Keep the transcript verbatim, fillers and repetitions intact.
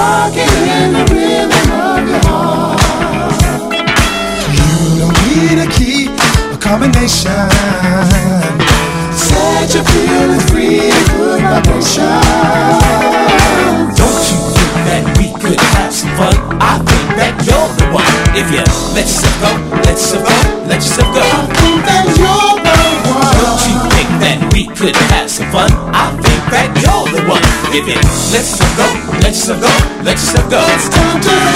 rocking in the rhythm of your heart. You don't need a key, a combination. Said you're feeling free, good vibration. Don't you think that we could have some fun? I think that you're the one. If you let yourself go, let yourself go, let yourself go. I think that you're the one. Don't you think that we could have some fun? I think that you're the one. If you let yourself go, let yourself go, let yourself go. It's time to